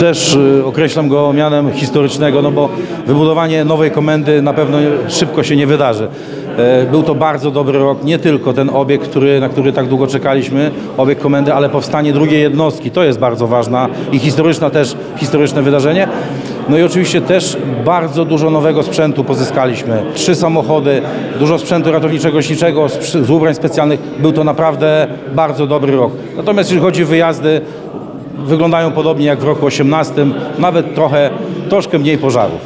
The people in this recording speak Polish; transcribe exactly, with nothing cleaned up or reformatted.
też y, określam go mianem historycznego, no bo wybudowanie nowej komendy na pewno szybko się nie wydarzy. E, Był to bardzo dobry rok, nie tylko ten obiekt, który, na który tak długo czekaliśmy, obiekt komendy, ale powstanie drugiej jednostki. To jest bardzo ważna i historyczna też, historyczne wydarzenie. No i oczywiście też bardzo dużo nowego sprzętu pozyskaliśmy. Trzy samochody, dużo sprzętu ratowniczo-gaśniczego, z ubrań specjalnych. Był to naprawdę bardzo dobry rok. Natomiast jeśli chodzi o wyjazdy, wyglądają podobnie jak w roku osiemnastym, nawet trochę, troszkę mniej pożarów.